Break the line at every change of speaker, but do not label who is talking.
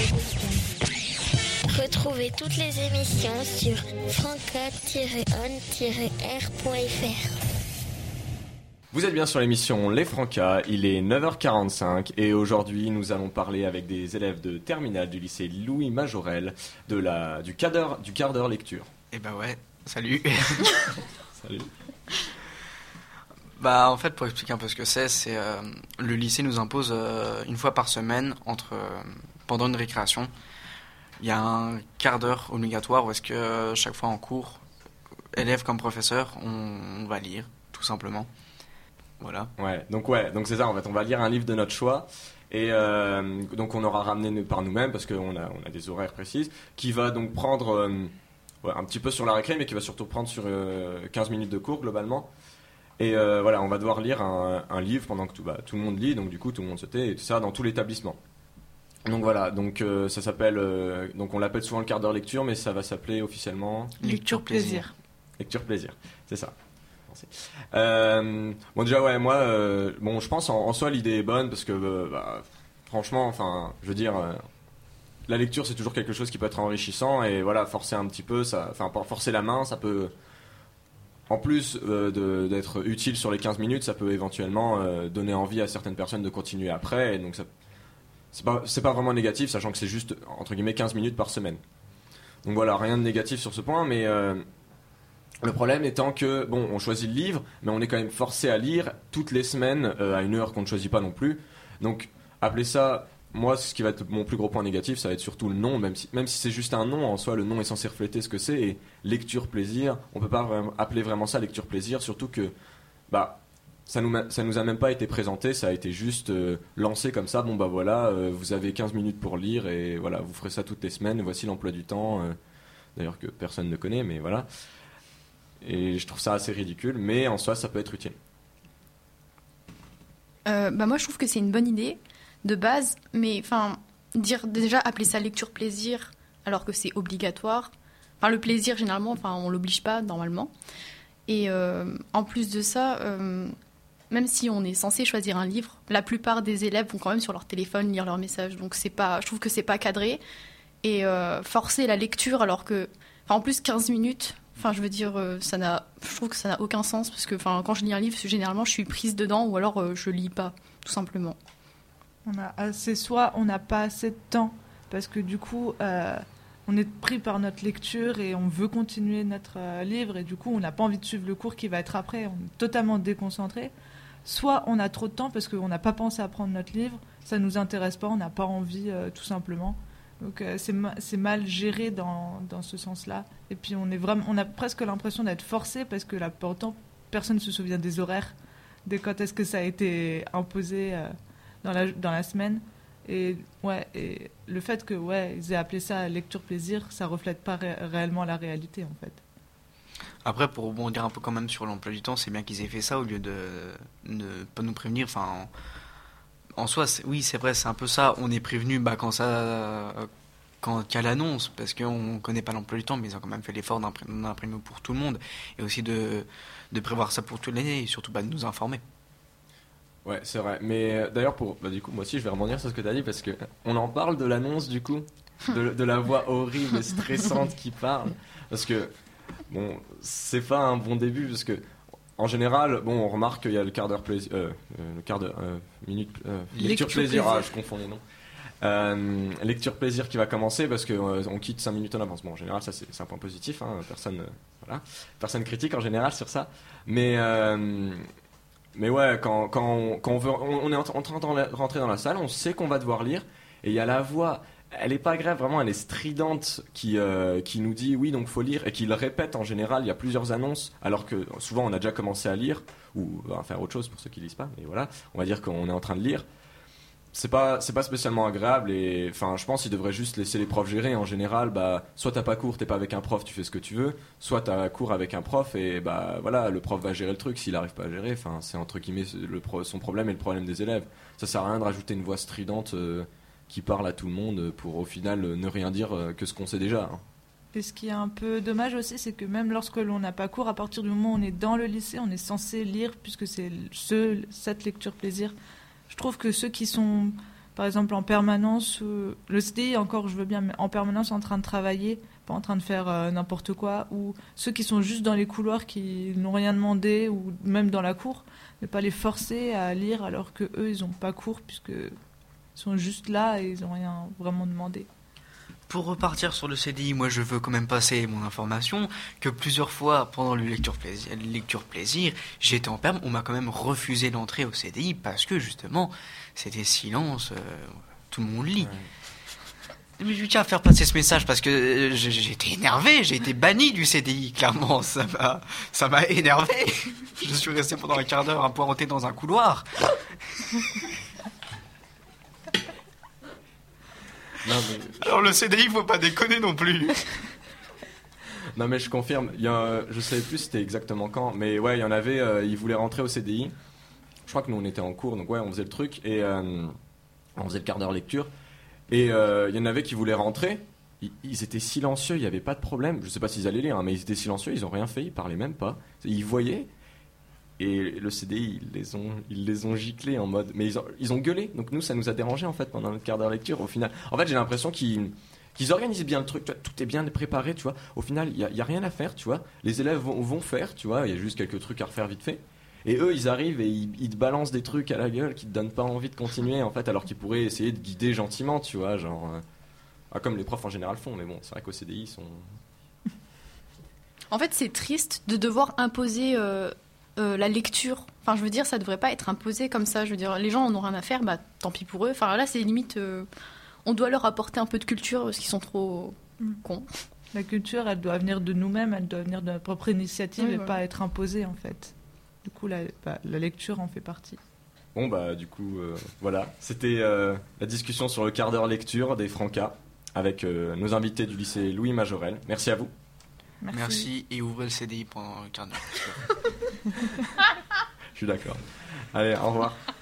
Retrouvez toutes les émissions sur franca-on-r.fr.
Vous êtes bien sur l'émission Les Francas, il est 9h45 et aujourd'hui nous allons parler avec des élèves de terminale du lycée Louis Majorel du quart d'heure lecture.
Eh bah ouais, salut.
Salut.
Bah en fait pour expliquer un peu ce que c'est le lycée nous impose une fois par semaine pendant une récréation, il y a un quart d'heure obligatoire où est-ce que chaque fois en cours, élèves comme professeurs, on va lire tout simplement. Voilà.
Donc c'est ça en fait, on va lire un livre de notre choix et donc on aura ramené par nous-mêmes parce qu'on a des horaires précises qui va donc prendre un petit peu sur la récré mais qui va surtout prendre sur 15 minutes de cours globalement et on va devoir lire un livre pendant que tout le monde lit, donc du coup tout le monde se tait et tout ça dans tout l'établissement. Donc voilà, ça s'appelle donc on l'appelle souvent le quart d'heure lecture mais ça va s'appeler officiellement
Lecture plaisir.
Lecture plaisir, c'est ça. Bon déjà moi je pense en soi l'idée est bonne parce que franchement je veux dire la lecture c'est toujours quelque chose qui peut être enrichissant et voilà, forcer un petit peu forcer la main ça peut en plus d'être utile sur les 15 minutes ça peut éventuellement donner envie à certaines personnes de continuer après et donc ça c'est pas vraiment négatif sachant que c'est juste entre guillemets 15 minutes par semaine, donc voilà, rien de négatif sur ce point mais le problème étant que, on choisit le livre, mais on est quand même forcé à lire toutes les semaines à une heure qu'on ne choisit pas non plus. Donc, appeler ça, moi, ce qui va être mon plus gros point négatif, ça va être surtout le nom, même si c'est juste un nom, en soi, le nom est censé refléter ce que c'est, et lecture plaisir, on peut pas appeler vraiment ça lecture plaisir, surtout que, ça nous a même pas été présenté, ça a été juste lancé comme ça, vous avez 15 minutes pour lire, et voilà, vous ferez ça toutes les semaines, voici l'emploi du temps, d'ailleurs que personne ne connaît, mais voilà. Et je trouve ça assez ridicule, mais en soi, ça peut être utile.
Moi, je trouve que c'est une bonne idée de base, mais déjà appeler ça lecture plaisir alors que c'est obligatoire. Le plaisir, généralement, on l'oblige pas normalement. Et en plus de ça, même si on est censé choisir un livre, la plupart des élèves vont quand même sur leur téléphone lire leurs messages. Donc je trouve que c'est pas cadré. Et forcer la lecture alors que, en plus 15 minutes. Je trouve que ça n'a aucun sens parce que quand je lis un livre, généralement je suis prise dedans ou alors je lis pas, tout simplement.
Soit on n'a pas assez de temps parce que du coup on est pris par notre lecture et on veut continuer notre livre et du coup on n'a pas envie de suivre le cours qui va être après, on est totalement déconcentré. Soit on a trop de temps parce qu'on n'a pas pensé à prendre notre livre, ça nous intéresse pas, on n'a pas envie tout simplement. Donc c'est mal géré dans ce sens-là. Et puis on a presque l'impression d'être forcé parce que là, pourtant, personne ne se souvient des horaires, de quand est-ce que ça a été imposé dans la semaine. Et le fait que ils aient appelé ça lecture plaisir, ça reflète pas réellement la réalité en fait.
Après, pour rebondir un peu quand même sur l'emploi du temps, c'est bien qu'ils aient fait ça au lieu de ne pas nous prévenir. En soi, c'est vrai, c'est un peu ça. On est prévenu quand il y a l'annonce, parce qu'on ne connaît pas l'emploi du temps, mais ils ont quand même fait l'effort d'imprimer pour tout le monde, et aussi de prévoir ça pour toute l'année, et surtout de nous informer.
Ouais, c'est vrai. Mais d'ailleurs, du coup, moi aussi, je vais rebondir sur ce que tu as dit, parce qu'on en parle de l'annonce, du coup, de la voix horrible et stressante qui parle, parce que, c'est pas un bon début, parce que en général, on remarque qu'il y a le quart d'heure plaisir, lecture plaisir. Je confonds les noms. Lecture plaisir qui va commencer parce que on quitte 5 minutes en avance. En général, ça c'est un point positif. Personne critique en général sur ça. Mais ouais, quand on est en train de rentrer dans la salle, on sait qu'on va devoir lire et il y a la voix. Elle est pas grave, vraiment, elle est stridente qui nous dit oui, donc faut lire et qui le répète en général. Il y a plusieurs annonces, alors que souvent on a déjà commencé à lire ou à faire autre chose pour ceux qui lisent pas. Mais voilà, on va dire qu'on est en train de lire. C'est pas spécialement agréable et je pense qu'ils devraient juste laisser les profs gérer. En général, soit t'as pas cours, t'es pas avec un prof, tu fais ce que tu veux. Soit t'as cours avec un prof et le prof va gérer le truc. S'il arrive pas à gérer, c'est entre guillemets son problème et le problème des élèves. Ça sert à rien de rajouter une voix stridente. Qui parle à tout le monde pour au final ne rien dire que ce qu'on sait déjà.
Et ce qui est un peu dommage aussi, c'est que même lorsque l'on n'a pas cours, à partir du moment où on est dans le lycée, on est censé lire puisque c'est cette lecture plaisir. Je trouve que ceux qui sont par exemple en permanence, le CDI encore je veux bien, mais en permanence en train de travailler, pas en train de faire n'importe quoi, ou ceux qui sont juste dans les couloirs qui n'ont rien demandé, ou même dans la cour, ne pas les forcer à lire alors que eux ils n'ont pas cours puisqu'ils sont juste là et ils n'ont rien vraiment demandé.
Pour repartir sur le CDI, moi je veux quand même passer mon information que plusieurs fois pendant le lecture plaisir, j'étais en perme, on m'a quand même refusé l'entrée au CDI parce que justement c'était silence, tout le monde lit. Ouais. Mais je tiens à faire passer ce message parce que j'ai été énervé, j'ai été banni du CDI, clairement, ça m'a énervé. Je suis resté pendant un quart d'heure à poireauter dans un couloir.
Non, mais...
Alors le CDI, faut pas déconner non plus.
Non mais je confirme, je savais plus c'était exactement quand, mais ouais il y en avait, ils voulaient rentrer au CDI. Je crois que nous on était en cours, donc ouais on faisait le truc et on faisait le quart d'heure lecture. Et il y en avait qui voulaient rentrer, ils étaient silencieux, il n'y avait pas de problème. Je sais pas s'ils allaient lire, hein, mais ils étaient silencieux, ils ont rien fait, ils parlaient même pas. Ils voyaient. Et le CDI, ils les ont giclés en mode... Mais ils ont gueulé, donc nous, ça nous a dérangé en fait pendant notre quart d'heure lecture. Au final, en fait, j'ai l'impression qu'ils organisent bien le truc, tu vois, tout est bien préparé, tu vois. Au final, il y a rien à faire, tu vois. Les élèves vont faire, tu vois, il y a juste quelques trucs à refaire vite fait. Et eux, ils arrivent et ils te balancent des trucs à la gueule qui te donnent pas envie de continuer, en fait, alors qu'ils pourraient essayer de guider gentiment, tu vois, genre... comme les profs en général font, mais bon, c'est vrai qu'au CDI, ils sont...
En fait, c'est triste de devoir imposer... la lecture, enfin je veux dire ça devrait pas être imposé comme ça, je veux dire les gens en ont rien à faire, bah tant pis pour eux, enfin là c'est limite on doit leur apporter un peu de culture parce qu'ils sont trop cons.
La culture elle doit venir de nous-mêmes, elle doit venir de notre propre initiative et
voilà.
pas être imposée en fait. Du coup la lecture en fait partie.
Bon bah du coup voilà, c'était la discussion sur le quart d'heure lecture des Francas avec nos invités du lycée Louis Majorel. Merci à vous.
Merci et ouvrez le CDI pendant le quart d'heure.
Je suis d'accord. Allez, au revoir.